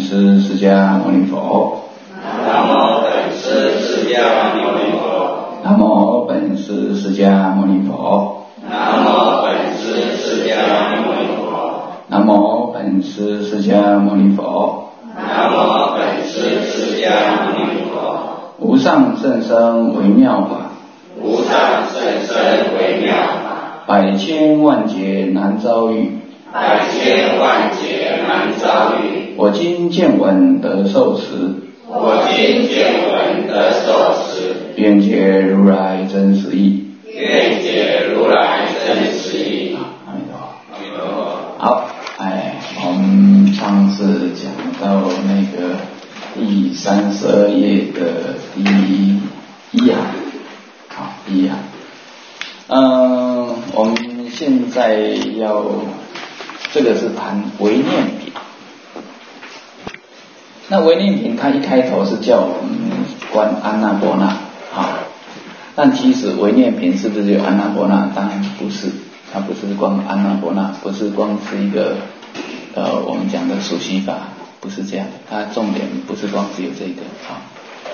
师释迦牟尼佛。 南无本师释迦牟尼佛。 南无本师释迦牟尼佛。 南无本师释迦牟尼佛。 南无本师释迦牟尼佛。 南无本师释迦牟尼佛。 无上甚深微妙法， 无上甚深微妙法， 百千万劫难遭遇， 百千万劫难遭遇。 我今见闻得受持， 我今见闻得受持， 愿解如来真实义。 愿解如来真实义。 阿弥陀佛。 阿弥陀佛。 好，我们上次讲到那个第32页的第一行，好，第一行。我们现在要这个是谈唯念品。那唯念品它一开头是叫我们观安那波那啊，但其实唯念品是不是有安那波那？当然不是，它不是光安那波那，不是光是一个我们讲的数息法，不是这样的，它重点不是光只有这个啊。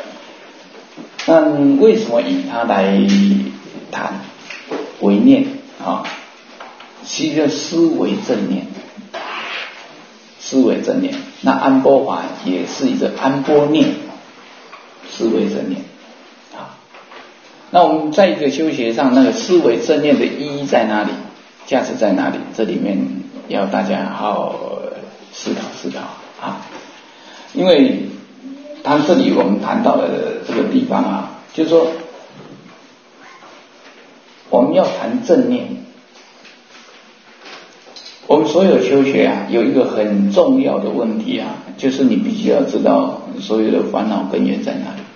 那为什么以它来谈唯念啊？其实思维正念，思维正念。那安波法也是一个安波念，思维正念啊。那我们在一个修学上，那个思维正念的意义在哪里？价值在哪里？这里面要大家好好思考啊。因为他这里我们谈到的这个地方啊，就是说我们要谈正念。我们所有修学啊，有一个很重要的问题啊，就是你必须要知道所有的烦恼根源在哪里。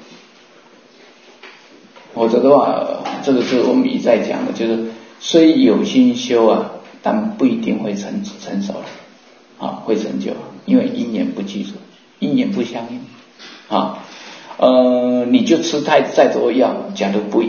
否则的话，这个是我们一再讲的，就是虽有心修啊，但不一定会成熟啊，会成就，因为因缘不具足，因缘不相应啊。你就吃再多药，假如不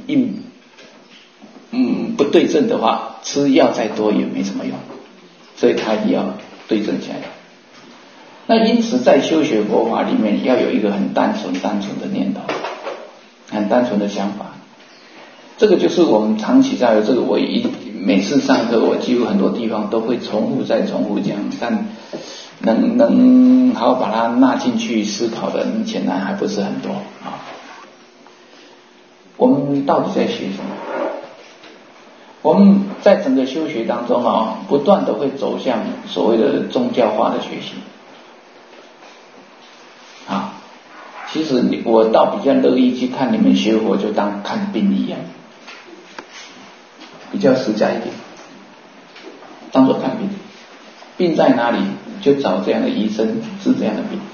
不对症的话，吃药再多也没什么用，所以它一定要对症下药。那因此在修学佛法里面要有一个很单纯的念头，很单纯的想法。这个就是我们长期在这个，我每次上课，我几乎很多地方都会重复讲，但能好好把它纳进去思考的人显然还不是很多啊。我们到底在学什么？我们在整个修学当中啊，不断的会走向所谓的宗教化的学习啊。其实我倒比较乐意去看你们学佛，就当看病一样，比较实在一点，当作看病。病在哪里，就找这样的医生治这样的病，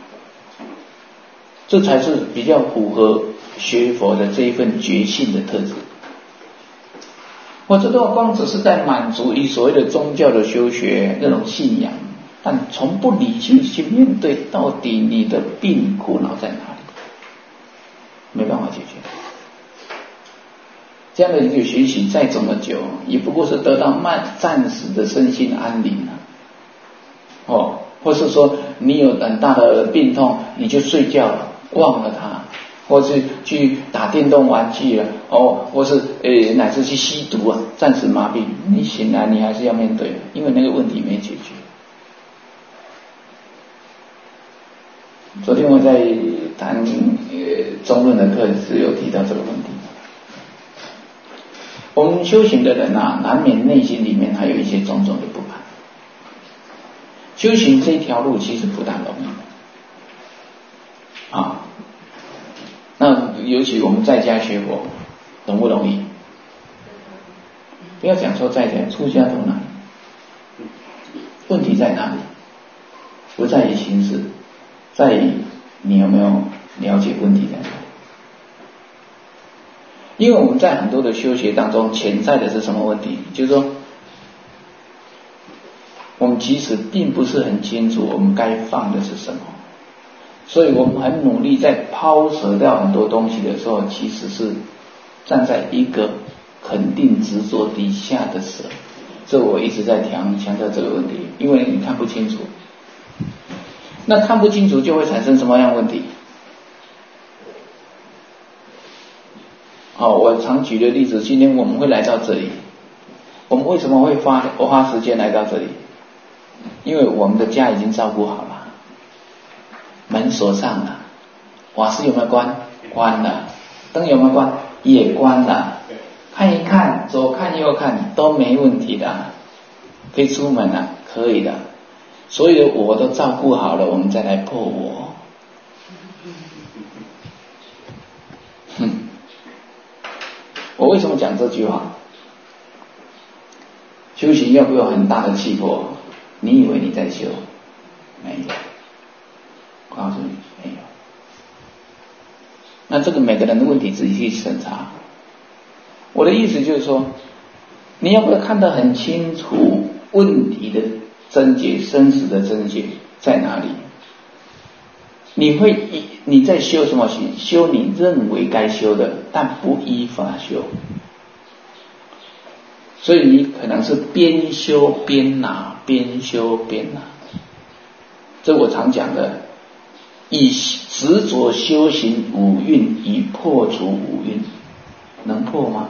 这才是比较符合学佛的这一份觉性的特质。或者的话，光只是在满足于所谓的宗教的修学那种信仰，但从不理性去面对到底你的病苦恼在哪里，没办法解决。这样的一个学习再怎么久，也不过是得到暂时的身心安宁或是说你有很大的病痛，你就睡觉了，忘了它，或是去打电动玩具了，或是乃至去吸毒啊，暂时麻痹，你醒来你还是要面对，因为那个问题没解决。昨天我在谈中论的课时有提到这个问题。我们修行的人啊，难免内心里面还有一些种种的不安。修行这条路其实不大容易啊。那尤其我们在家学佛，容不容易？不要讲说在家，出家都难。问题在哪里？不在于形式，在于你有没有了解问题在哪里。因为我们在很多的修学当中，潜在的是什么问题？就是说，我们其实并不是很清楚我们该放的是什么，所以我们很努力在抛舍掉很多东西的时候，其实是站在一个肯定执着底下的舍。这我一直在强调这个问题，因为你看不清楚。 那看不清楚就会产生什么样的问题？我常举的例子，今天我们会来到这里，我们为什么会花时间来到这里？因为我们的家已经照顾好了，门锁上了，瓦斯有没有关？关了。灯有没有关？也关了。看一看，左看右看都没问题的，可以出门了，可以的。所有的我都照顾好了，我们再来破我。我为什么讲这句话？修行要不要很大的气魄？你以为你在修？没有，我告诉你没有。那这个每个人的问题自己去审查。我的意思就是说，你要不要看得很清楚问题的症结，生死的症结在哪里？你在修什么行？修你认为该修的，但不依法修。所以你可能是边修边拿，边修边拿。这我常讲的，以执着修行五蕴，以破除五蕴，能破吗？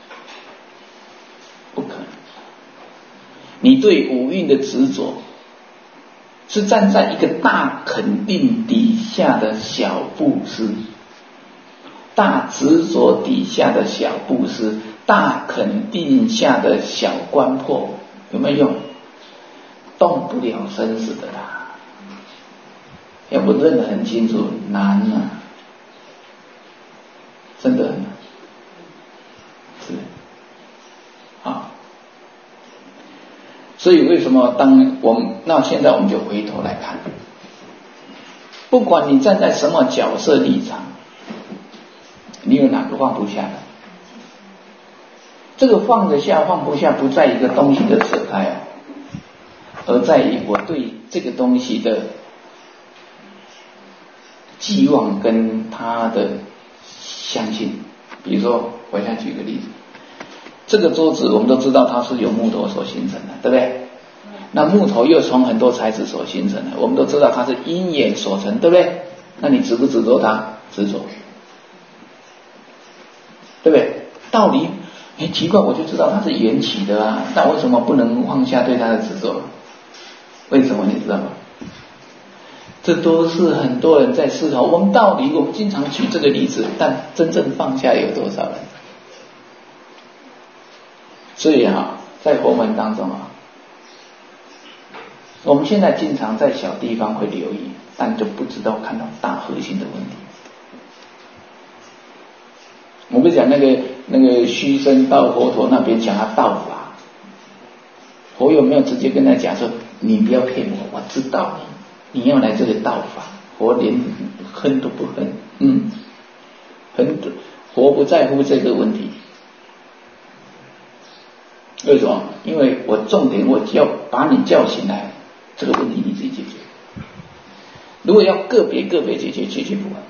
不可能。你对五蕴的执着，是站在一个大肯定底下的小布施，大执着底下的小布施，大肯定下的小观破，有没有用？动不了生死的啦。要不认得很清楚，难啊，真的很难。是啊，所以为什么现在我们就回头来看，不管你站在什么角色立场，你有哪个放不下的？这个放得下放不下，不在一个东西的扯开而在于我对这个东西的寄望跟他的相信。比如说，我现在举个例子，这个桌子我们都知道它是由木头所形成的，对不对？那木头又从很多材质所形成的，我们都知道它是因缘所成，对不对？那你执不执着它？执着，对不对？道理奇怪，我就知道它是缘起的啊，那为什么不能放下对它的执着？为什么你知道吗？这都是很多人在思考。我们经常举这个例子，但真正放下有多少人？所以在佛门当中我们现在经常在小地方会留意，但就不知道看到大核心的问题。我不是讲那个虚身到佛陀那边讲他道法，佛有没有直接跟他讲说，你不要骗我，我知道你要来这个道法，佛连恨都不恨，佛不在乎这个问题。为什么？因为我重点我要把你叫醒来，这个问题你自己解决。如果要个别解决，解决不完。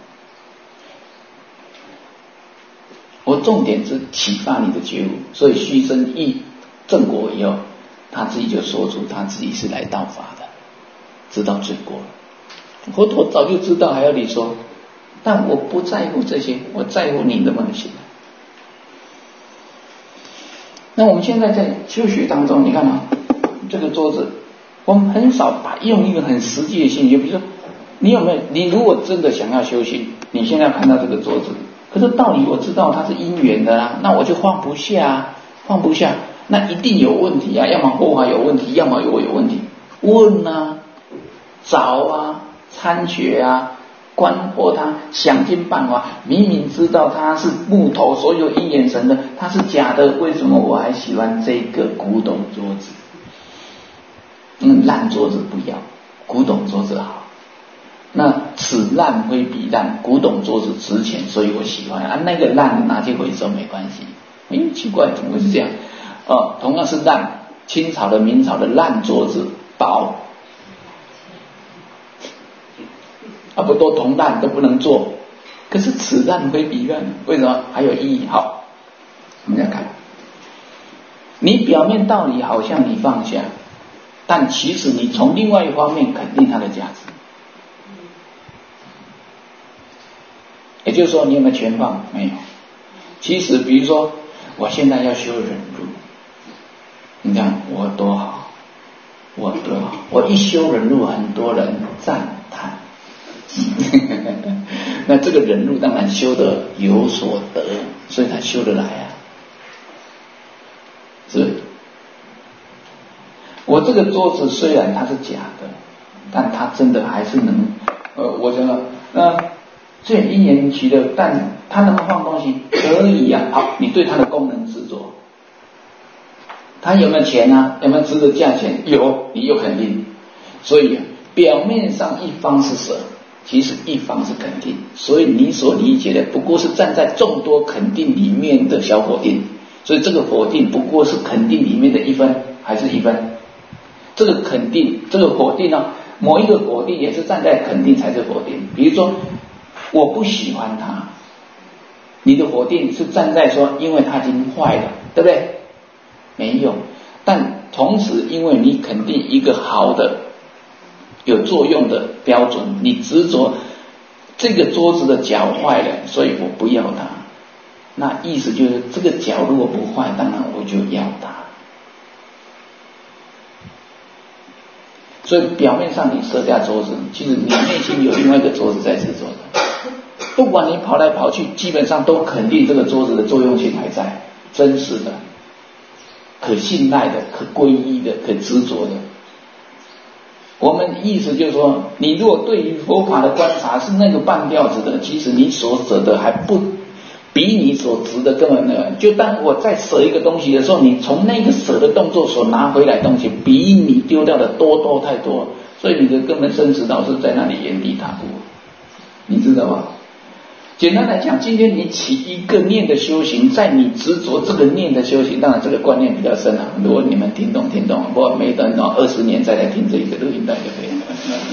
我重点是启发你的觉悟，所以虚身一正果以后，他自己就说出他自己是来道法的，知道正果了。佛陀早就知道，还要你说，但我不在乎这些，我在乎你的梦想。那我们现在在修学当中，你看这个桌子，我们很少用一个很实际的心理，比如说，你如果真的想要修行，你现在看到这个桌子，可是道理我知道它是因缘的啦，那我就放不下，那一定有问题啊，要么佛法有问题，要么我有问题。问找参学观破它，想尽办法。明明知道它是木头，所有因缘成的，它是假的，为什么我还喜欢这个古董桌子？烂桌子不要，古董桌子好。那此烂非彼烂，古董桌子值钱，所以我喜欢那个烂拿去回收没关系。奇怪，怎么会是这样？同样是烂，清朝的、明朝的烂桌子薄。不都同烂都不能做，可是此烂非彼烂，为什么？还有意义。好，我们来看，你表面道理好像你放下，但其实你从另外一方面肯定它的价值。 也就是说，你有没有全放？没有。其实，比如说，我现在要修忍辱，你看我多好，我多好，我一修忍辱，很多人赞叹。那这个忍辱当然修得有所得，所以他修得来啊，是。我这个桌子虽然它是假的，但它真的还是能，我觉得，虽然一言其乐，但它能不能放东西？可以啊。好，你对它的功能执着，它有没有钱啊？有没有值得价钱？有，你有肯定。所以表面上一方是舍，其实一方是肯定。所以你所理解的不过是站在众多肯定里面的小否定，所以这个否定不过是肯定里面的1分还是1分。这个肯定，这个否定呢，某一个否定也是站在肯定才是否定。比如说，我不喜欢他，你的否定是站在说，因为他已经坏了，对不对？没有，但同时因为你肯定一个好的、有作用的标准，你执着这个桌子的脚坏了，所以我不要它。那意思就是，这个脚如果不坏，当然我就要它。所以表面上你舍下桌子，其实你内心有另外一个桌子在执着的。不管你跑来跑去，基本上都肯定这个桌子的作用性还在，真实的、可信赖的、可皈依的、可执着的。我们意思就是说，你如果对于佛法的观察是那个半吊子的，其实你所舍的还不比你所值的根本的。就当我在舍一个东西的时候，你从那个舍的动作所拿回来的东西，比你丢掉的多太多，所以你的根本生死道是在那里原地踏步，你知道吗？简单来讲，今天你起一个念的修行，在你执着这个念的修行，当然这个观念比较深啊。如果你们听懂，不过没等到20年再来听这个录音带就可以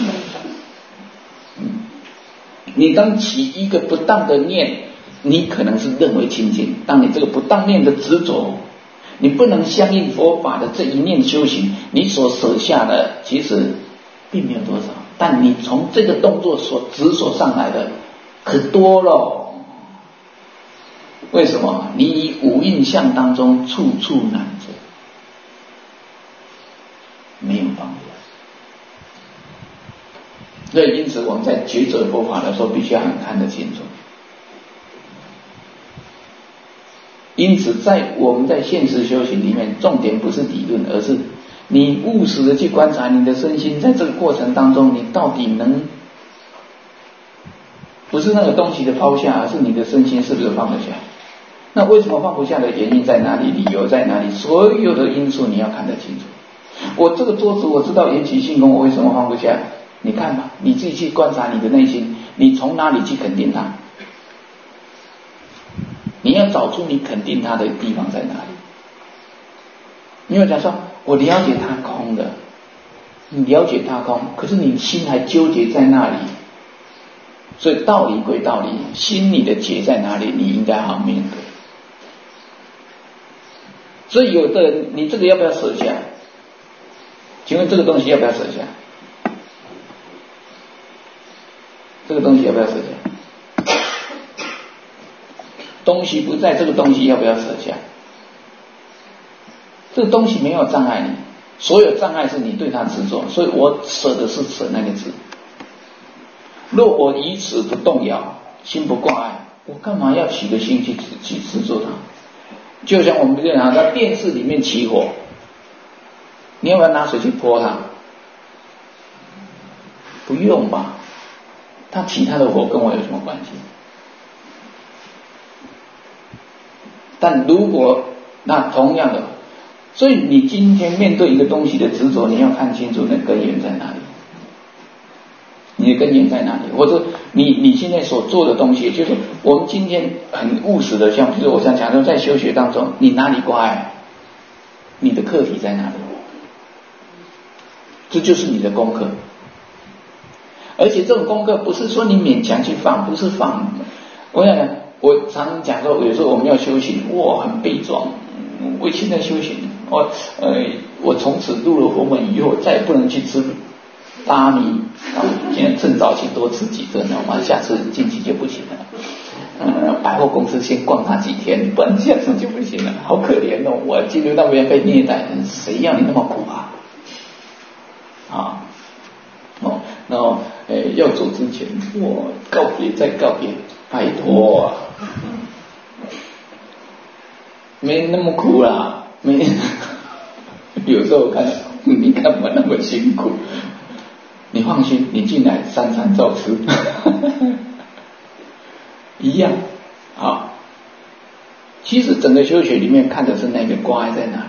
了。你当起一个不当的念，你可能是认为清净，当你这个不当念的执着，你不能相应佛法的这一念修行，你所舍下的其实并没有多少，但你从这个动作所执所上来的可多了。为什么？你以五蕴相当中处处难者，没有方法。所以因此我们在抉择佛法的时候，必须要很看得清楚。因此在我们在现实修行里面，重点不是理论，而是你务实的去观察你的身心，在这个过程当中，你到底能，不是那个东西的抛下，而是你的身心是不是放得下。那为什么放不下的原因在哪里？理由在哪里？所有的因素你要看得清楚。我这个桌子我知道缘起性空，我为什么放不下？你看吧，你自己去观察你的内心，你从哪里去肯定它？你要找出你肯定它的地方在哪里。你有讲说我了解它空的，你了解它空，可是你心还纠结在那里。所以道理归道理，心里的结在哪里，你应该好面对。所以有的人，你这个要不要舍下？请问这个东西要不要舍下？这个东西要不要舍下？东西不在，这个东西要不要舍下？这个东西没有障碍你，所有障碍是你对它执着，所以我舍的是舍那个字。若我以此不动摇，心不挂碍，我干嘛要起个心去执着它？就像我们这样在电视里面起火，你要不要拿水去泼它？不用吧，它起它的火跟我有什么关系？但如果那同样的，所以你今天面对一个东西的执着，你要看清楚那根源在哪里。你的根源在哪里？或者你现在所做的东西，就是我们今天很务实的，像比如我想讲说，在修学当中，你哪里挂碍？你的课题在哪里？这就是你的功课。而且这种功课不是说你勉强去放，不是放。我想我常常讲说，有时候我们要修行，哇，很悲壮。我现在修行，我从此入了佛门以后，再也不能去吃大米。现在趁早起多吃几顿，下次近期就不行了。 百货公司先逛他几天，不然下次就不行了，好可怜哦！我进入到那边被虐待，谁要你那么苦啊？啊，然后要走之前，我告别再告别，拜托啊，没那么苦啦，没。有时候我看你干嘛那么辛苦？你放心，你进来三餐照吃，一样啊。其实整个修学里面看的是那个挂碍在哪里。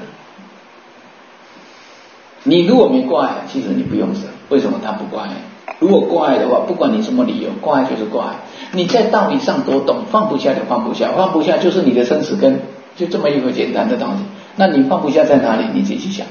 你如果没挂碍，其实你不用舍。为什么他不挂碍？如果挂碍的话，不管你什么理由，挂碍就是挂碍。你在道理上多懂，放不下就放不下，放不下就是你的生死根，就这么一个简单的道理。那你放不下在哪里？你自己去想。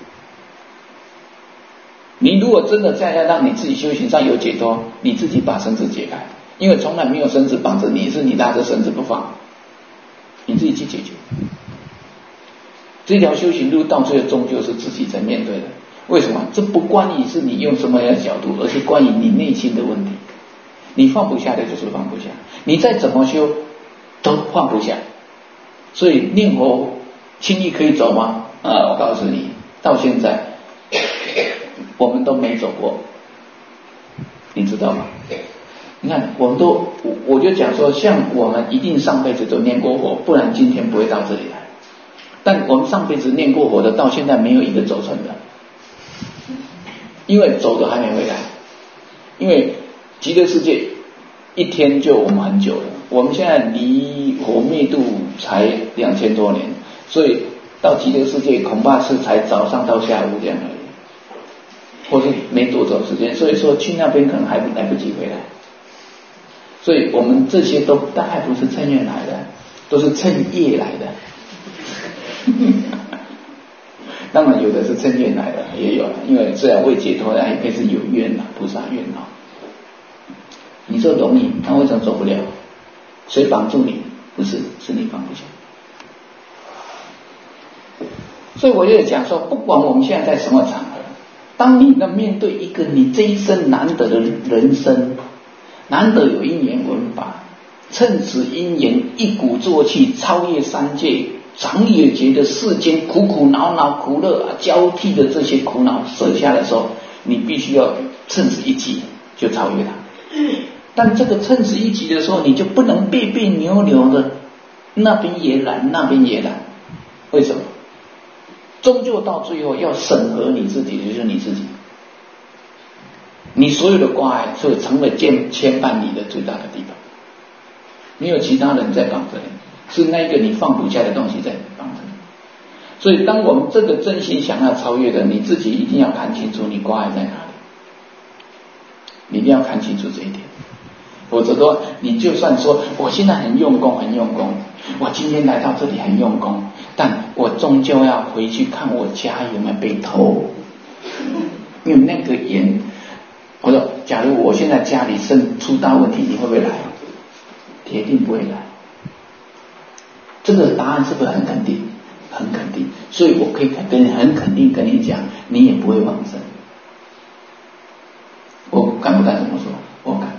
你如果真的再要让你自己修行上有解脱，你自己把绳子解开，因为从来没有绳子绑着你，是你拉着绳子不放，你自己去解决。这条修行路到最后终究是自己在面对的。为什么？这不关于是你用什么样的角度，而是关于你内心的问题。你放不下的就是放不下，你再怎么修都放不下。所以念佛轻易可以走吗？我告诉你，到现在我们都没走过，你知道吗？你看，我就讲说，像我们一定上辈子都念过佛，不然今天不会到这里来。但我们上辈子念过佛的，到现在没有一个走成的，因为走的还没回来。因为极乐世界一天就我们很久了，我们现在离佛灭度才2000多年，所以到极乐世界恐怕是才早上到下午这样而已，或是没多久时间，所以说去那边可能还来不及回来。所以我们这些都大概不是趁愿来的，都是趁业来的。当然有的是趁愿来的，也有了，因为虽然未解脱，也可以是有愿了，菩萨愿啊。你说容易，那为什么走不了？谁绑住你？不是，是你放不下。所以我就讲说，不管我们现在在什么场合，当你要面对一个你这一生难得的人生，难得有因缘闻法，趁此因缘一鼓作气，超越三界，常也觉得世间苦苦恼恼、苦乐交替的这些苦恼舍下的时候，你必须要趁此一击就超越它。但这个趁此一击的时候，你就不能别别扭扭的，那边也懒，那边也懒。为什么？终究到最后要审核你自己的就是你自己，你所有的挂碍就成为牵绊你的最大的地方。没有其他人在绑着你，是那个你放不下的东西在绑着你。所以当我们这个真心想要超越的，你自己一定要看清楚你挂碍在哪里，你一定要看清楚这一点。否则的话，你就算说我现在很用功，我今天来到这里很用功，但我终究要回去看我家有没有被偷，因为那个盐，我说假如我现在家里出大问题，你会不会来？铁定不会来。这个答案是不是很肯定？很肯定。所以我可以很肯定跟你讲，你也不会往生。我敢不敢这么说？我敢。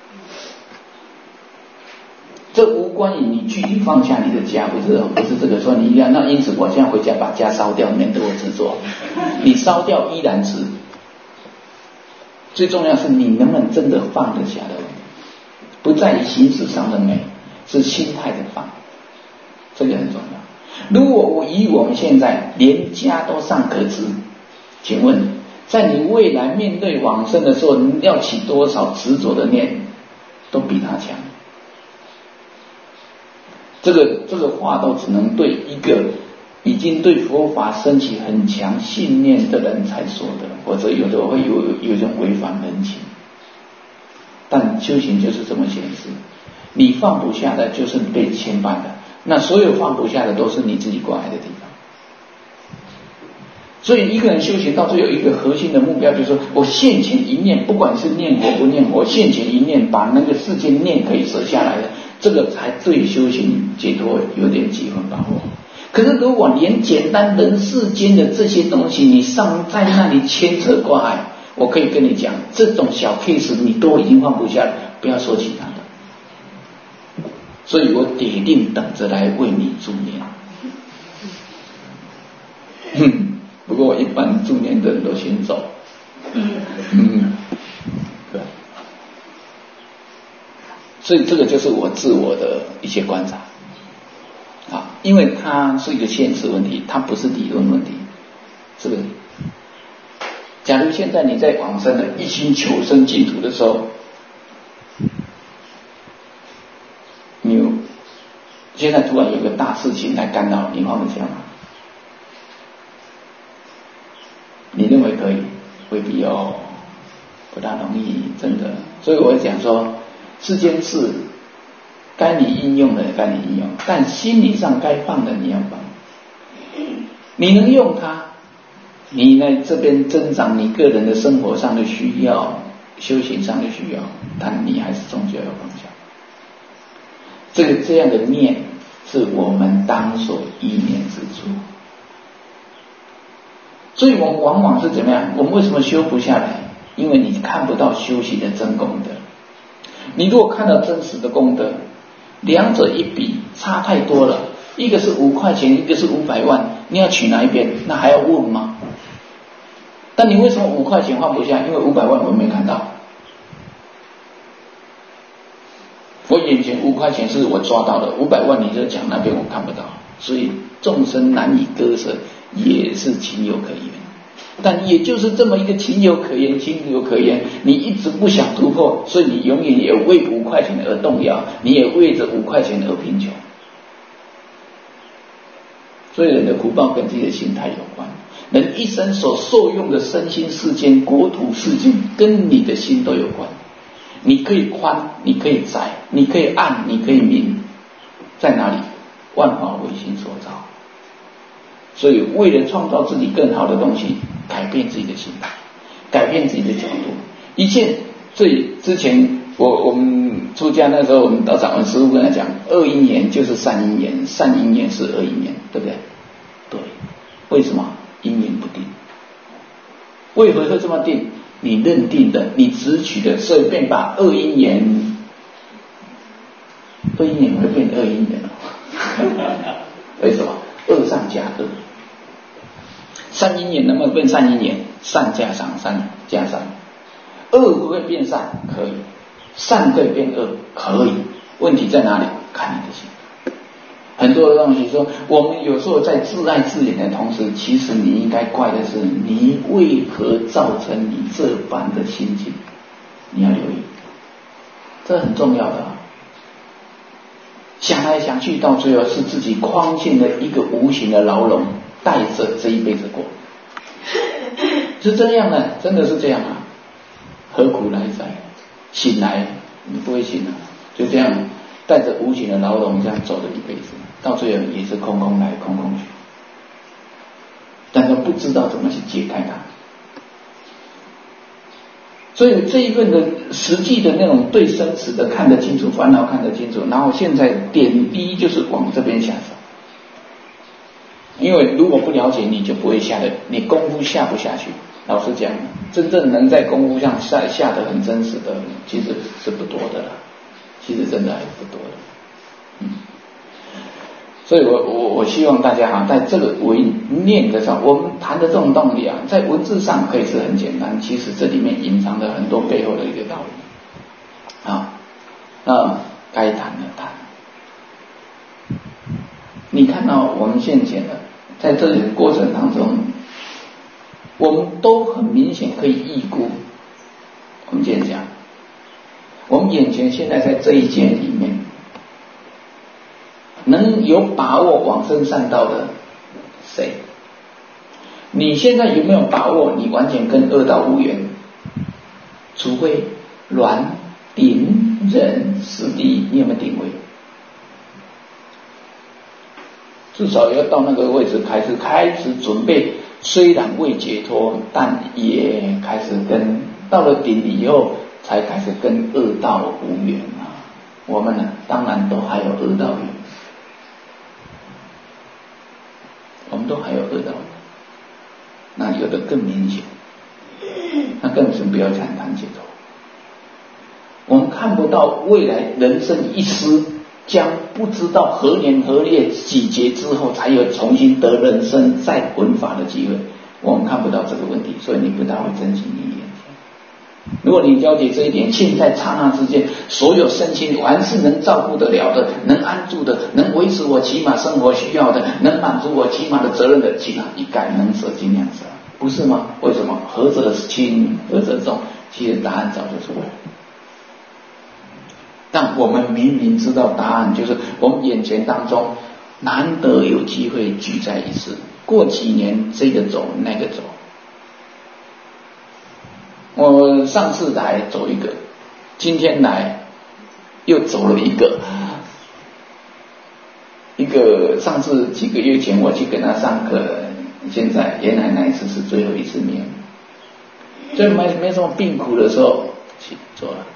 这无关于你具体放下你的家，不是这个说你一样。那因此我现在回家把家烧掉，免得我执着。你烧掉依然是，最重要是你能不能真的放得下的问题，不在于形式上的美，是心态的放，这个很重要。如果我们现在连家都尚可知，请问在你未来面对往生的时候，你要起多少执着的念，都比他强。这个话都只能对一个已经对佛法升起很强信念的人才说的，否则有的会有一种违反人情。但修行就是这么现实，你放不下的就是你被牵绊的，那所有放不下的都是你自己挂碍的地方。所以一个人修行到最后有一个核心的目标，就是说我现前一念，不管是念佛不念佛，现前一念把那个世间念可以舍下来的，这个才对修行解脱有点几分把握。可是如果连简单人世间的这些东西你上在那里牵扯挂碍，我可以跟你讲，这种小 case 你都已经放不下了，不要说其他的。 所以我铁定等着来为你助念。不过一般助念的人都先走。对。所以这个就是我自我的一些观察啊，因为它是一个现实问题，它不是理论问题，是不是？假如现在你在往生的一心求生净土的时候，你现在突然有个大事情来干扰，你放得下吗？你认为可以？未必哦，不大容易，真的。所以我会讲说，世间事该你应用的该你应用，但心理上该放的你要放。你能用它，你在这边增长你个人的生活上的需要，修行上的需要，但你还是终究要放下。这样的念是我们当所依念之处。所以我们往往是怎么样？我们为什么修不下来？因为你看不到修行的真功德。你如果看到真实的功德，两者一比差太多了，一个是5块钱，一个是500万，你要取哪一边？那还要问吗？但你为什么5块钱放不下？因为500万我没看到。我眼前5块钱是我抓到的，500万你就讲那边我看不到，所以众生难以割舍，也是情有可原。但也就是这么一个情有可原，情有可原，你一直不想突破，所以你永远也为5块钱而动摇，你也为着5块钱而贫穷。所以人的福报跟自己的心态有关，人一生所受用的身心世间、国土世间，跟你的心都有关。你可以宽，你可以窄，你可以暗，你可以明，在哪里？万法唯心所造。所以为了创造自己更好的东西，改变自己的心态，改变自己的角度。一切最之前我们出家那时候，我们到掌门师父跟他讲，恶因缘就是善因缘，善因缘是恶因缘，对不对？对。为什么？因缘不定。为何会这么定？你认定的，你执取的，所以便把恶因缘会变恶因缘了。为什么？恶上加恶。善因缘能不能变善因缘？善加善，善加善。恶会不会变善？可以。善可以变恶？可以。问题在哪里？看你的心。很多的东西说，我们有时候在自爱自怜的同时，其实你应该怪的是，你为何造成你这般的心境？你要留意，这很重要的啊。想来想去，到最后是自己框进了一个无形的牢笼，带着这一辈子过，是这样的，真的是这样啊。何苦来哉？醒来你不会醒啊，就这样带着无形的牢笼这样走了一辈子，到最后也是空空来空空去，但是不知道怎么去解开它。所以这一份的实际的那种对生死的看得清楚，烦恼看得清楚，然后现在点滴就是往这边下手。因为如果不了解，你就不会下的，你功夫下不下去。老实讲，真正能在功夫上下得很真实的，其实是不多的了，其实真的还是不多的。所以我希望大家哈，在这个为念的上，我们谈的这种道理啊，在文字上可以是很简单，其实这里面隐藏着很多背后的一个道理啊。那该谈的谈。你看到我们现前的，在这个过程当中，我们都很明显可以预估。我们今天讲，我们眼前现在在这一间里面，能有把握往生善道的谁？你现在有没有把握你完全跟恶道无缘？除非软顶忍实力，你有没有定位？至少要到那个位置开始准备，虽然未解脱，但也开始跟到了顶以后，才开始跟恶道无缘啊。我们呢，当然都还有恶道缘，我们都还有恶道缘，那有的更明显，那更是不要谈解脱。我们看不到未来人生一丝将不知道何年何月几劫之后才有重新得人生再闻法的机会。我们看不到这个问题，所以你不大会珍惜你眼前。如果你了解这一点，现在刹那之间，所有身心凡是能照顾得了的，能安住的，能维持我起码生活需要的，能满足我起码的责任的，其他一概能舍尽量舍，不是吗？为什么？何者轻，何者重？其实答案早就出来了。但我们明明知道答案，就是我们眼前当中难得有机会聚在一次，过几年这个走那个走。我上次来走一个，今天来又走了一个。上次几个月前我去跟他上课，现在原来那一次是最后一次面，所以没什么病苦的时候去做了。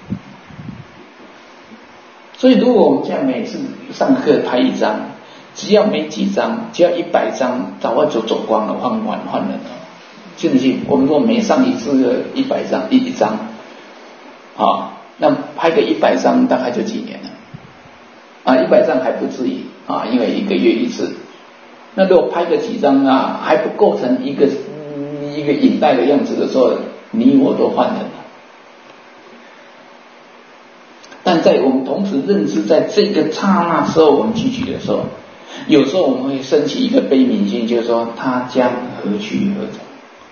所以如果我们现在每次上课拍一张，只要没几张，只要100张，早晚就走光了，换人了。信不信？我们如果每上一次100张一张，那拍个100张大概就几年了，100张还不至于因为1个月一次。那如果拍个几张还不构成一个影带的样子的时候，你我都换人了。但在我们同时认知，在这个刹那时候，我们聚集的时候，有时候我们会升起一个悲悯心，就是说他将何去何从。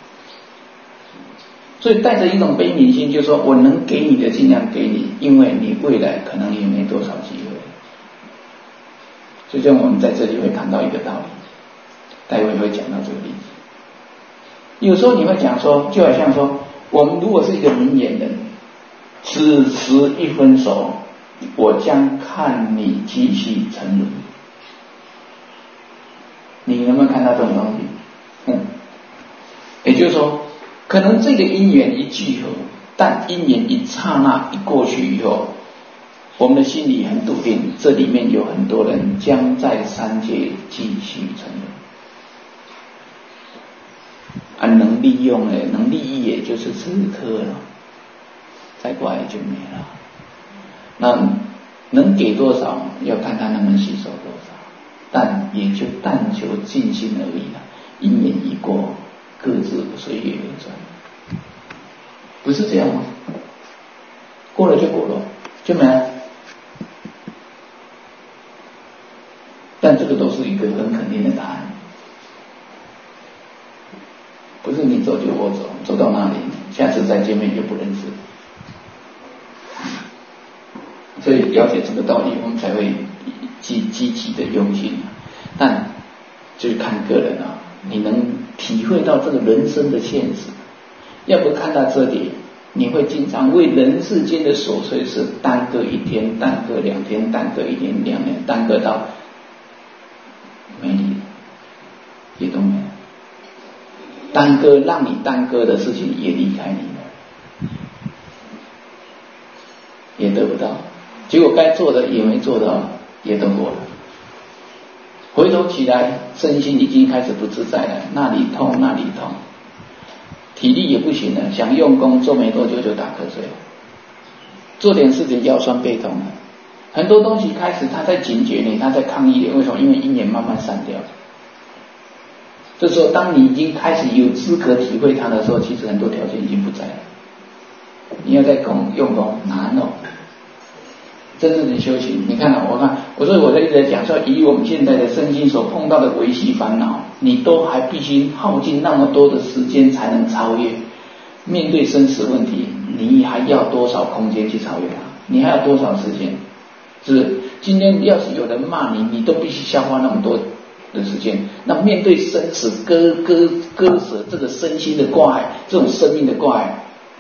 所以带着一种悲悯心，就是说我能给你的尽量给你，因为你未来可能也没多少机会。所以这样我们在这里会谈到一个道理，待会会讲到这个例子。有时候你会讲说，就好像说，我们如果是一个明眼人，此时一分手，我将看你继续沉沦。你能不能看到这种东西？也就是说，可能这个因缘一聚合，但因缘一刹那一过去以后，我们的心里很笃定，这里面有很多人将在三界继续沉沦。能利用能利益也就是此刻了，再过来就没了。那能给多少，要看他能不能吸收多少，但也就但求尽心而已了。因缘一过，各自随缘而转，不是这样吗？过了就过了，就没了。但这个都是一个很肯定的答案，不是你走就我走，走到哪里，下次再见面就不认识。所以了解这个道理，我们才会积极的用心。但就是看个人你能体会到这个人生的现实，要不看到这里，你会经常为人世间的琐碎事耽搁1天，耽搁2天，耽搁1年2年，耽搁到没你也都没了，耽搁让你耽搁的事情也离开你了，也得不到，结果该做的也没做到，也都过了。回头起来，身心已经开始不自在了，那里痛那里痛，体力也不行了，想用功做没多久就打瞌睡了，做点事情腰酸背痛了，很多东西开始他在警觉你，他在抗议你，为什么？因为因缘慢慢散掉了。这时候当你已经开始有资格体会它的时候，其实很多条件已经不在了，你要再用功难哦。真正的修行，你看所以我在一直在讲说，以我们现在的身心所碰到的维系烦恼，你都还必须耗尽那么多的时间才能超越。面对生死问题，你还要多少空间去超越它？你还要多少时间？是今天要是有人骂你，你都必须消化那么多的时间。那面对生死割舍这个身心的挂碍，这种生命的挂碍，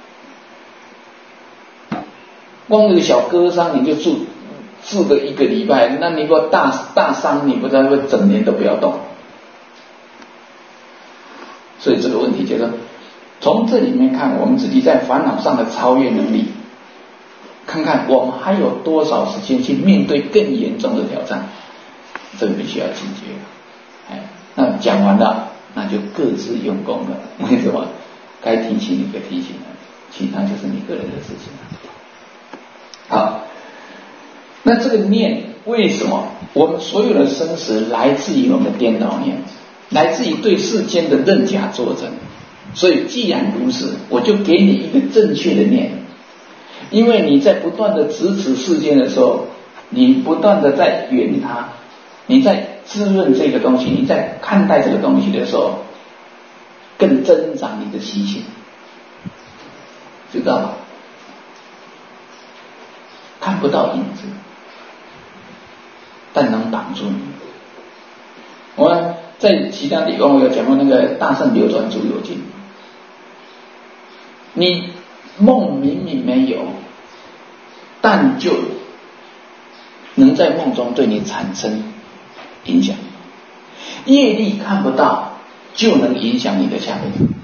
光有小割伤你就治个1个礼拜，那你如果大伤，你不知道会整年都不要动。所以这个问题就是从这里面看，我们自己在烦恼上的超越能力，看看我们还有多少时间去面对更严重的挑战，这个必须要警觉。那讲完了，那就各自用功了。为什么？该提醒你就提醒了，其他就是你个人的事情了。好， 那这个念为什么我们所有的生死来自于我们的颠倒念，来自于对世间的认假作证。所以既然如此，我就给你一个正确的念，因为你在不断的执持世间的时候，你不断的在圆它，你在滋润这个东西，你在看待这个东西的时候，更增长你的习性，知道吗？看不到影子，但能挡住你。我们在其他地方我有讲过那个大圣流转诸有经，你梦明明没有，但就能在梦中对你产生影响。业力看不到，就能影响你的下辈子。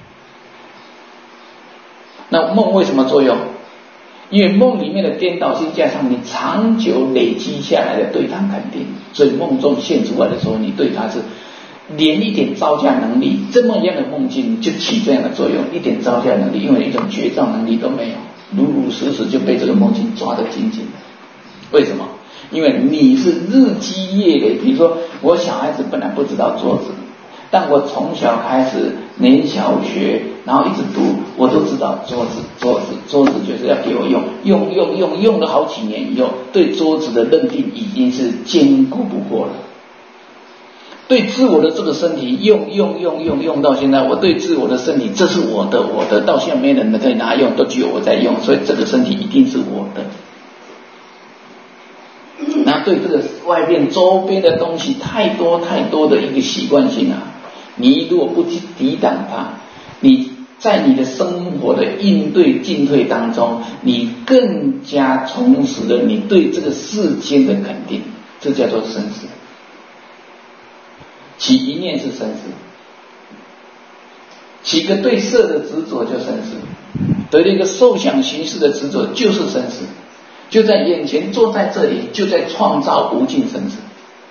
那梦为什么作用？因为梦里面的颠倒性加上你长久累积下来的对它肯定，所以梦中现出来的时候，你对它是连一点招架能力，这么样的梦境就起这样的作用，一点招架能力，因为一种觉照能力都没有，如如实实就被这个梦境抓得紧紧的。为什么？因为你是日积月累，比如说我小孩子本来不知道桌子，但我从小开始念小学，然后一直读，我都知道桌子就是要给我用了好几年以后，对桌子的认定已经是坚固不过了。对自我的这个身体用到现在，我对自我的身体，这是我的，到现在没人可以拿用，都只有我在用，所以这个身体一定是我的。那对这个外边周边的东西太多的一个习惯性啊，你如果不去抵挡它，你在你的生活的应对进退当中，你更加充实了你对这个世间的肯定，这叫做生死。起一念是生死，起个对色的执着就生死，得了一个受想行识的执着就是生死，就在眼前坐在这里，就在创造无尽生死，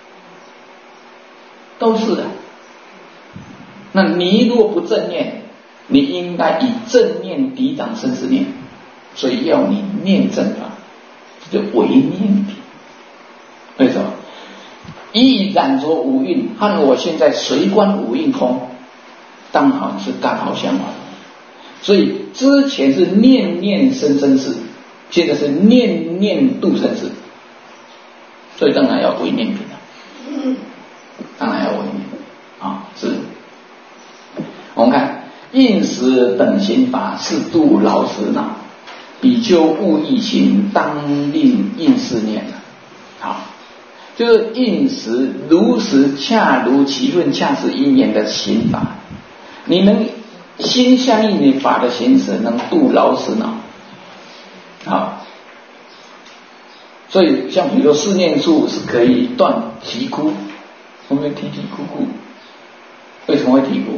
都是的。那你如果不正念，你应该以正念抵挡生死念，所以要你念正法，这叫唯念体。为什么？一染着五蕴，和我现在随观五蕴空，刚好相反。所以之前是念念生生死，现在是念念度生死，所以当然要唯念品了。当然要唯念啊，是。我们看应时等行法是度劳死恼，比丘勿异行，当令应是念。好。就是应时如实恰如其分恰是因缘的行法，你能心相应你法的行使，能度劳死恼。好，所以像比如说四念处是可以断啼哭，我们啼啼哭哭，为什么会啼哭？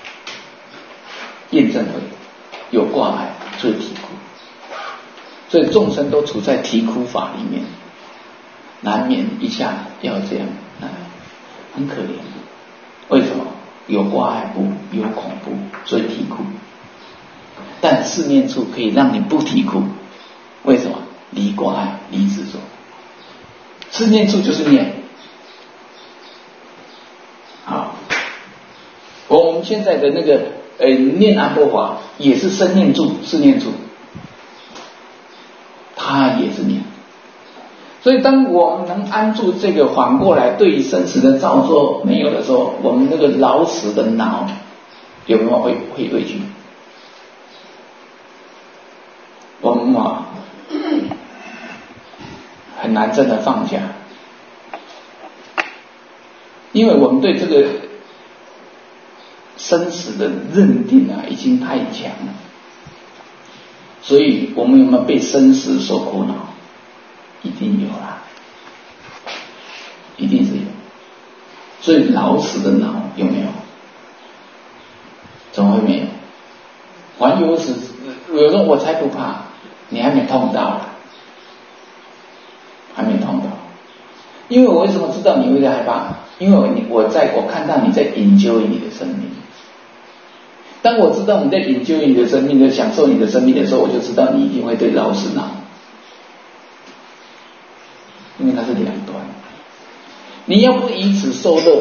验证会有挂碍，所以啼哭。所以众生都处在啼哭法里面。难免一下要这样，很可怜。为什么？有挂碍怖，有恐怖，所以啼哭。但四念处可以让你不啼哭，为什么？离挂碍，离执着。四念处就是念。好，我们现在的那个念阿波法也是身念处，四念处，它也是念。所以当我们能安住这个，反过来对于生死的造作没有的时候，我们那个劳死的恼有没有会退去？我们很难真的放下，因为我们对这个生死的认定已经太强了，所以我们有没有被生死所苦恼？一定有啦，一定是有。所以劳死的恼有没有？怎么会没有？还有时有时候我才不怕，你还没痛到啦，还没痛到。因为我为什么知道你会害怕？因为我看到你在enjoy你的生命。当我知道你在enjoy你的生命，在享受你的生命的时候，我就知道你一定会对劳死恼。 为它是两端。你要不以此受乐，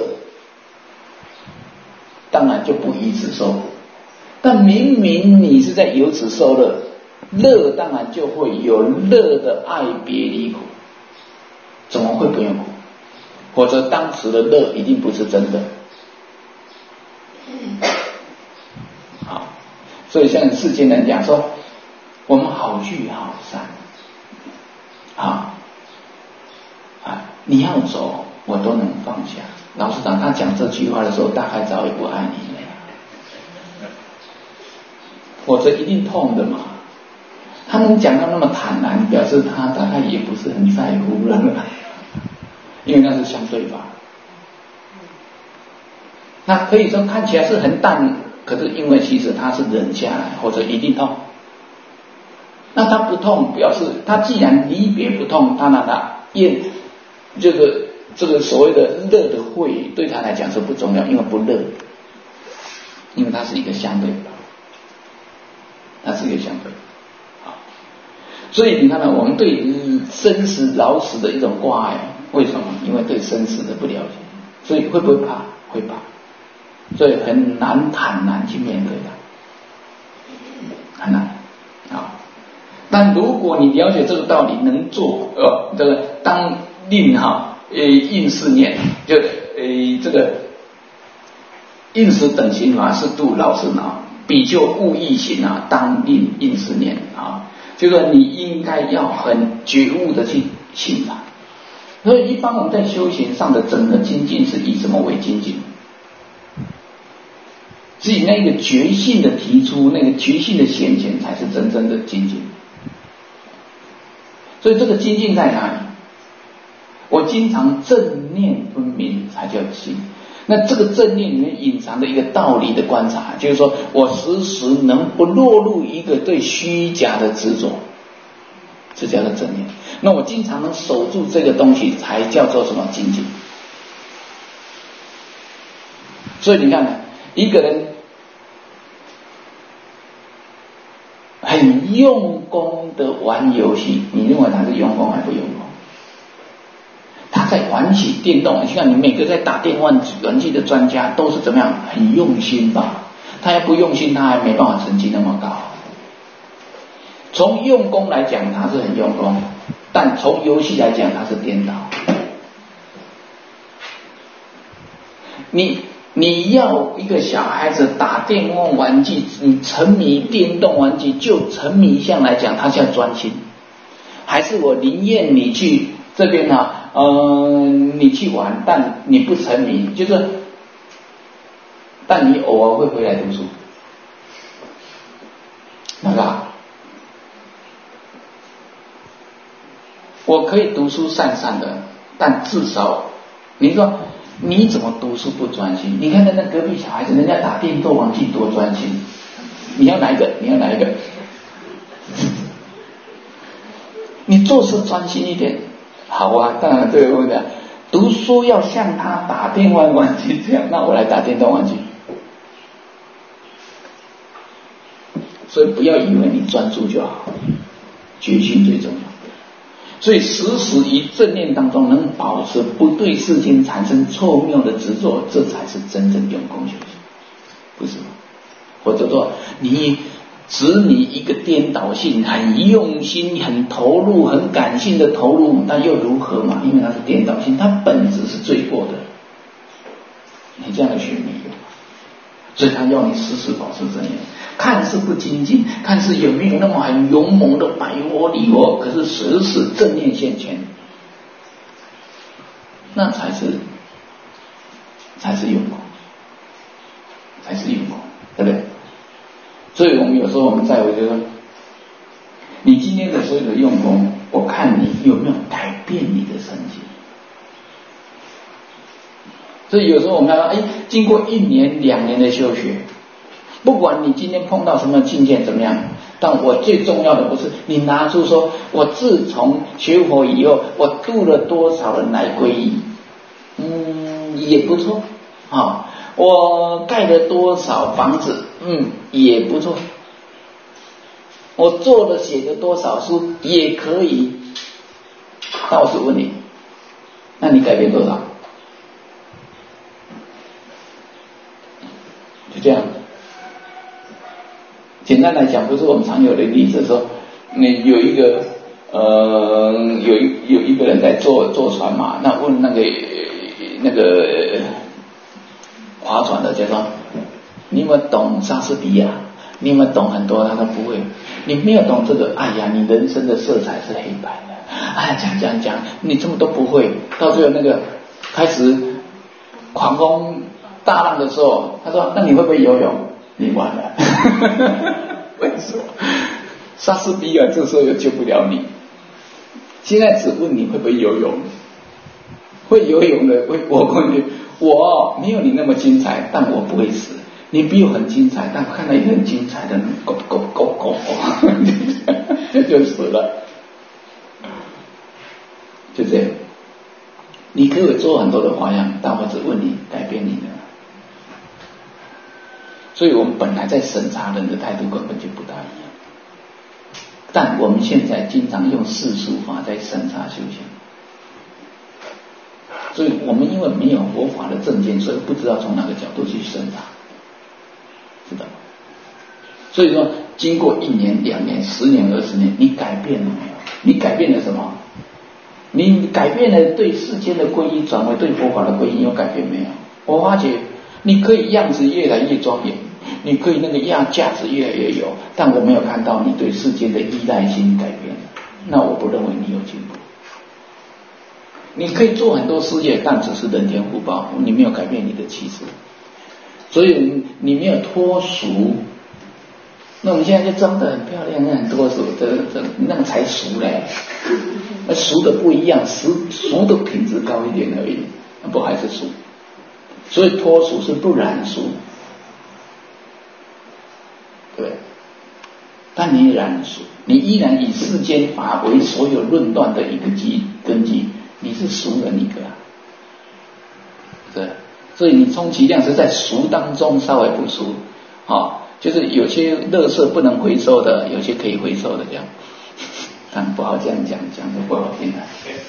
当然就不以此受。但明明你是在由此受乐，乐当然就会有乐的爱别离苦，怎么会不用苦？或者当时的乐一定不是真的。好，所以像世间人讲说，我们好聚好散，你要走我都能放下。老师长他讲这句话的时候，大概早已不爱你了，否则一定痛的嘛。他能讲到那么坦然，表示他大概也不是很在乎了，因为那是相对法。那可以说看起来是很淡，可是因为其实他是忍下来，或者一定痛。那他不痛，表示他既然离别不痛，他那这个所谓的乐的慧对他来讲是不重要，因为不乐，因为它是一个相对法，它是一个相对。所以你看到我们对生死老死的一种挂碍，为什么？因为对生死的不了解，所以会不会怕？会怕，所以很难坦然去面对它，很难啊。但如果你了解这个道理，能做这个当令应是念，就这个应时等行法是度老死恼，比就物意行当令应是念就是说你应该要很觉悟的去行它。所以一般我们在修行上的整个精进是以什么为精进？是以那个觉性的提出，那个觉性的显现才是真正的精进。所以这个精进在哪里？我经常正念分明才叫心。那这个正念里面隐藏的一个道理的观察，就是说我时时能不落入一个对虚假的执着，这叫做正念。那我经常能守住这个东西，才叫做什么精进。所以你看，一个人很用功的玩游戏，你认为他是用功还不用功？他在玩起电动，你看你每个在打电玩具的专家都是怎么样，很用心吧？他要不用心，他还没办法成绩那么高。从用功来讲，他是很用功，但从游戏来讲，他是颠倒。你要一个小孩子打电动玩具，你沉迷电动玩具，就沉迷项来讲，他是要专心，还是我宁愿你去这边你去玩，但你不沉迷，就是但你偶尔会回来读书，那个我可以读书散的，但至少你说你怎么读书不专心？你看那隔壁小孩子，人家打电动玩具多专心，你要哪一个？你做事专心一点，好啊。当然这个问题，读书要像他打电动玩具这样，那我来打电动玩具。所以不要以为你专注就好，决心最重要。所以时时于正念当中能保持不对事情产生错谬的执着，这才是真正用功修行，不是吗？或者说你一个颠倒性，很用心很投入很感性的投入，那又如何嘛？因为它是颠倒性，它本质是罪过的，你这样的学没有，所以他要你时时保持正念，看似不精进，看似有没有那么很勇猛的百窝理窝，可是时时正念现前，那才是用功，对不对？所以我们有时候我们在我觉得你今天的所有的用功，我看你有没有改变你的身体。所以有时候我们要经过1年2年的修学，不管你今天碰到什么境界怎么样，但我最重要的不是你拿出说我自从学佛以后我度了多少人来皈依，也不错我盖了多少房子，也不错，我做了写了多少书也可以。但我是问你， 那你改变多少？就这样。简单来讲，不是我们常有的例子说，你有一个有一个人在坐船嘛，那问那个划船的就说，你有没有懂莎士比亚？你有没有懂很多？他说不会。你没有懂这个，哎呀，你人生的色彩是黑白的。哎，讲，你这么都不会，到最后那个开始狂风大浪的时候，他说，那你会不会游泳？你完了。为什么？莎士比亚这时候又救不了你。现在只问你会不会游泳。会游泳的，我问你，我没有你那么精彩，但我不会死。你比我很精彩，但我看到一个很精彩的人，这就死了。就这样，你可以做很多的花样，但我只问你改变你的。所以我们本来在审查人的态度根本就不大一样，但我们现在经常用世俗法在审查修行。所以我们因为没有佛法的正见，所以不知道从哪个角度去审查，知道吗？所以说经过1年、2年、10年、20年，你改变了没有？你改变了什么？你改变了对世间的皈依转为对佛法的皈依，有改变没有？我发觉你可以样子越来越庄严，你可以那个价值越来越有，但我没有看到你对世间的依赖心改变，那我不认为你有进步。你可以做很多事业，但只是人天福报，你没有改变你的气质，所以你没有脱俗。那我们现在就装得很漂亮，很脱俗，那个才俗嘞。那俗的不一样，俗的品质高一点而已，不还是俗。所以脱俗是不染俗，对。但你染俗，你依然以世间法为所有论断的一个根基。你是俗人一个啊，对，所以你充其量是在俗当中稍微不俗，就是有些垃圾不能回收的，有些可以回收的这样，但不好这样讲的不好听的，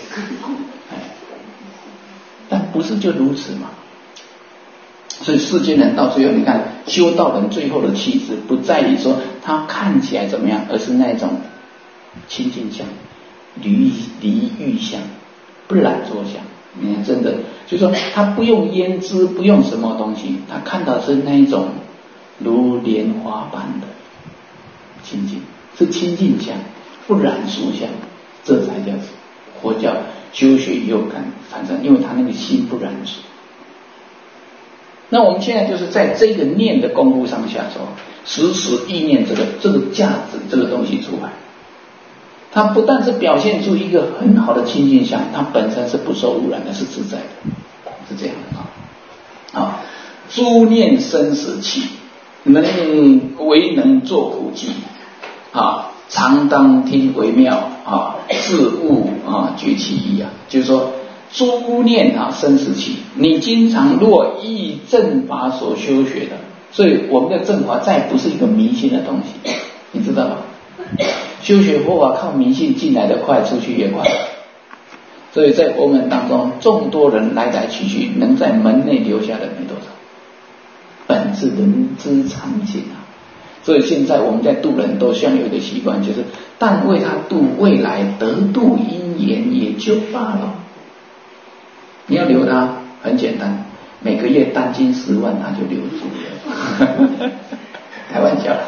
但不是就如此嘛？所以世间人到最后，你看修道人最后的气质，不在于说他看起来怎么样，而是那种清净相、离欲相。不染着相，你看真的，就是说他不用胭脂，不用什么东西，他看到是那一种如莲花般的清净，是清净相，不染俗相，这才叫佛教修学以后产生，因为他那个心不染俗。那我们现在就是在这个念的功夫上下手，时时意念这个价值这个东西出来。它不但是表现出一个很好的清净相，它本身是不受污染的，是自在的，是这样的诸念生死起，唯能作苦集常当听为妙自悟觉其意就是说诸念生死起，你经常若依正法所修学的，所以我们的正法再不是一个迷信的东西，你知道吗？修学佛法靠迷信进来的快，出去也快。所以在佛门当中，众多人来来去去，能在门内留下的没多少。本是人之常情所以现在我们在度人都希望有一个习惯，就是但为他度未来得度因缘也就罢了。你要留他很简单，每个月单金10万他就留住了。开玩笑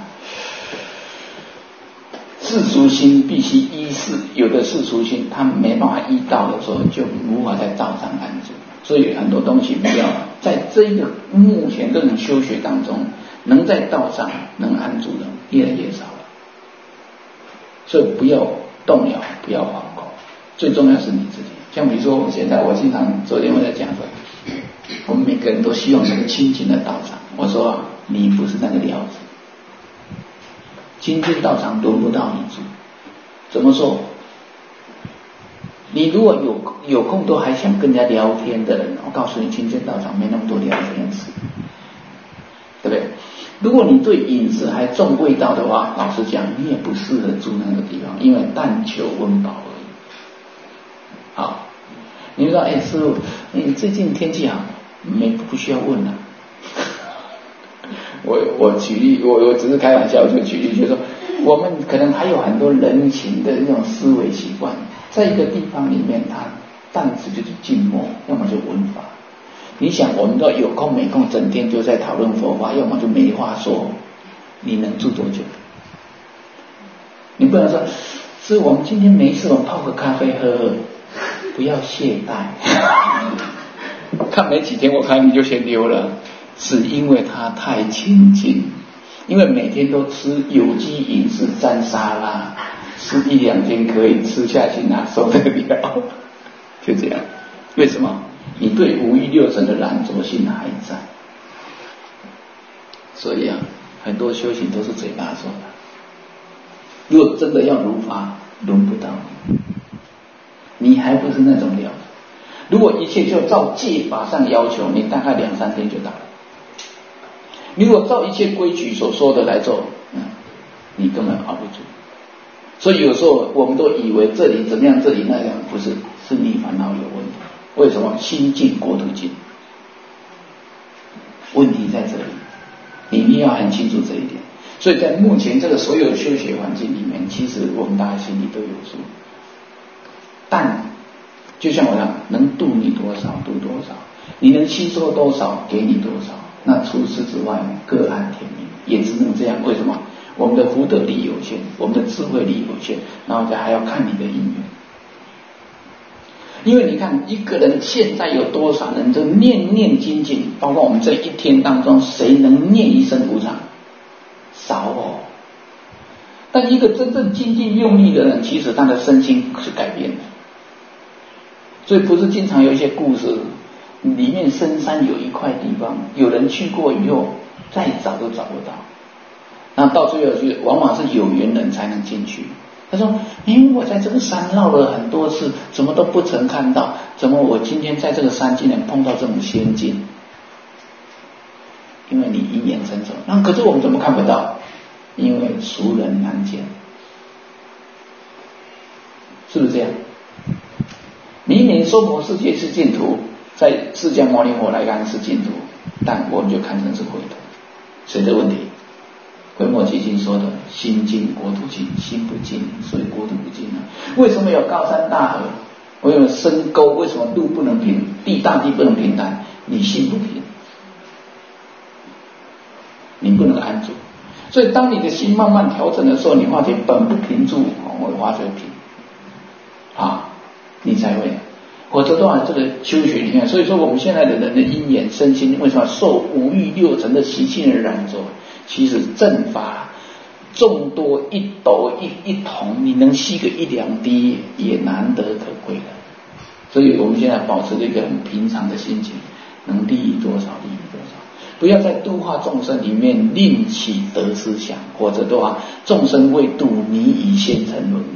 世俗心必须依事，有的世俗心他没办法依道的时候，就无法在道上安住。所以很多东西不要在这一个目前这种修学当中，能在道上能安住的越来越少了。所以不要动摇，不要惶恐，最重要是你自己。像比如说我们现在，我经常昨天我在讲说，我们每个人都希望那个清净的道场。我说你不是那个料子。清净道场轮不到你住，怎么说？你如果有空都还想跟人家聊天的人，我告诉你，清净道场没那么多聊天室，对不对？如果你对饮食还重味道的话，老实讲，你也不适合住那个地方，因为但求温饱而已。 你说师父，你最近天气好？不需要问了。我举例，我只是开玩笑就举例，就是说我们可能还有很多人情的那种思维习惯，在一个地方里面，它但是就是静默，要么就闻法。你想，我们都有空没空，整天就在讨论佛法，要么就没话说，你能住多久？你不能说，是我们今天没事，我们泡个咖啡喝喝，不要懈怠。看没几天，我看你就先溜了。是因为它太清净，因为每天都吃有机饮食沾沙拉，吃1-2天可以吃下去，哪受得了？就这样。为什么？你对五欲六尘的染着性还在。所以很多修行都是嘴巴说的，如果真的要如法，轮不到你还不是那种料。如果一切就照戒法上要求，你大概2-3天就到了。如果照一切规矩所说的来做，你根本熬不住。所以有时候我们都以为这里怎么样，这里那样，不是，是你烦恼有问题。为什么？心净国土净，问题在这里，你一定要很清楚这一点。所以在目前这个所有的修学环境里面，其实我们大家心里都有数。但就像我讲，能度你多少度多少，你能吸收多少给你多少。那除此之外，各安天命，也只能这样。为什么？我们的福德力有限，我们的智慧力有限，然后还要看你的因缘。因为你看一个人现在有多少人就念念精进，包括我们这一天当中，谁能念一声无常？少哦。但一个真正精进用力的人，其实他的身心是改变的。所以不是经常有一些故事，里面深山有一块地方，有人去过以后再找都找不到，那到最后去往往是有缘人才能进去。他说因为我在这个山绕了很多次，怎么都不曾看到，怎么我今天在这个山竟然碰到这种仙境？因为你因缘成熟。那可是我们怎么看不到？因为俗人难见，是不是这样？明年娑婆世界是净土，在释迦牟尼佛来看是净土，但我们就看成是秽土。谁的问题？维摩诘经说的心净国土净，心不净所以国土不净啊。为什么有高山大河？为什么深沟？为什么路不能平？大地不能平坦？你心不平，你不能安住。所以当你的心慢慢调整的时候，你发觉本不平住，我发觉平你才会。否则的话，这个修学里面，所以说我们现在的人的因缘身心，为什么受五欲六尘的习性而染着？其实正法众多一斗一桶，你能吸个1-2滴也难得可贵了。所以我们现在保持一个很平常的心情，能利益多少利益多少，不要在度化众生里面另起得失想，否则的话，众生未度，你已先沉沦。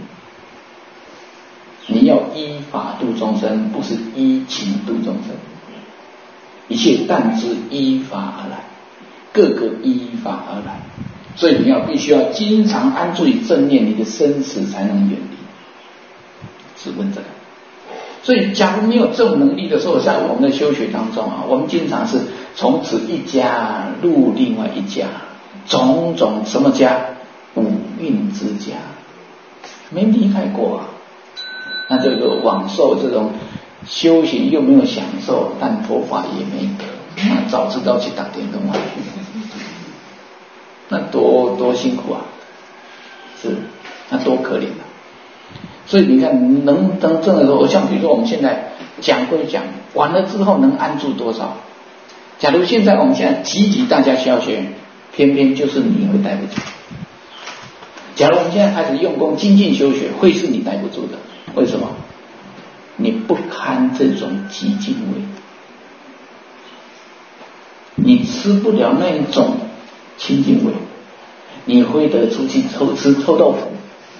你要依法度众生，不是依情度众生。一切但知依法而来，各个依法而来。所以你必须要经常安住于正念，你的生死才能远离。是问这个。所以假如没有这种能力的时候，在我们的修学当中我们经常是从此一家入另外一家，种种什么家？五蕴之家，没离开过那这个往受这种修行又没有享受，但佛法也没得，那早知道去打电动玩去，那多辛苦是，那多可怜所以你看，能真的说，像比如说我们现在讲归讲，完了之后能安住多少？假如现在我们现在集体大家修学，偏偏就是你会待不住。假如我们现在开始用功精进修学，会是你待不住的。为什么？你不堪这种寂静味，你吃不了那一种清净味，你会得出去吃臭豆腐，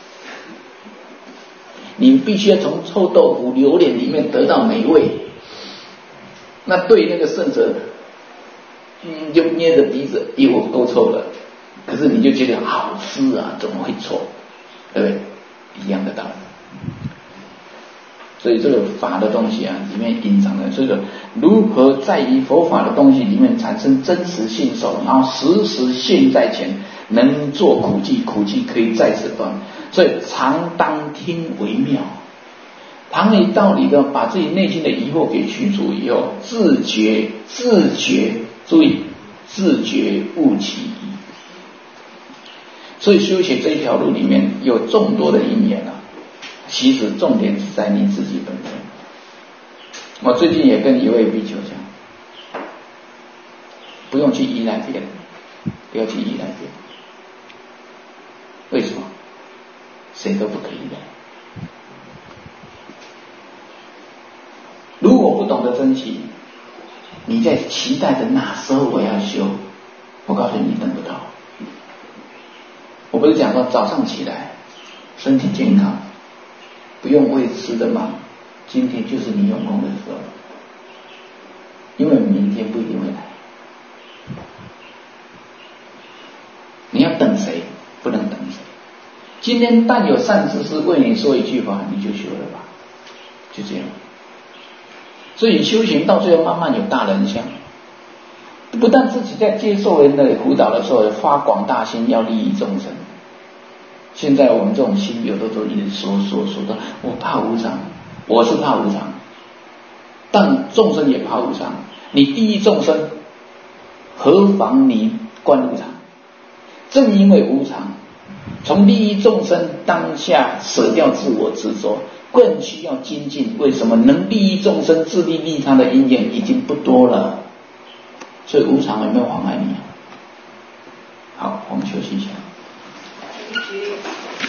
你必须要从臭豆腐榴莲里面得到美味。那对那个圣者就捏着鼻子，我够臭了，可是你就觉得好吃怎么会臭？对不对？一样的道理。 所以这个法的东西啊，里面隐藏的这个如何在于佛法的东西里面产生真实信受，然后时时现在前，能做苦记，苦记可以在此断，所以常当听为妙。倘你道理的把自己内心的疑惑给去除以后，自觉，注意自觉悟其意。所以修学这一条路里面有众多的因缘啊，其实重点是在你自己本身。我最近也跟一位比丘讲，不用去依赖别人，不要去依赖别人。为什么？谁都不可以依赖。如果不懂得珍惜，你在期待着哪时候我要修，我告诉你等不到。我不是讲说早上起来身体健康，不用为吃的忙，今天就是你用功的时候，因为明天不一定会来。你要等谁？不能等谁。今天但有善知识为你说一句话，你就修了吧，就这样。所以修行到最后慢慢有大人相，不但自己在接受人的辅导的时候发广大心，要利益众生。现在我们这种心有的都一直说的，我怕无常，我是怕无常，但众生也怕无常。你利益众生，何妨你观无常？正因为无常，从利益众生当下舍掉自我执着，更需要精进。为什么？能利益众生、自利利他的因缘已经不多了，所以无常有没有妨碍你？好，我们休息一下。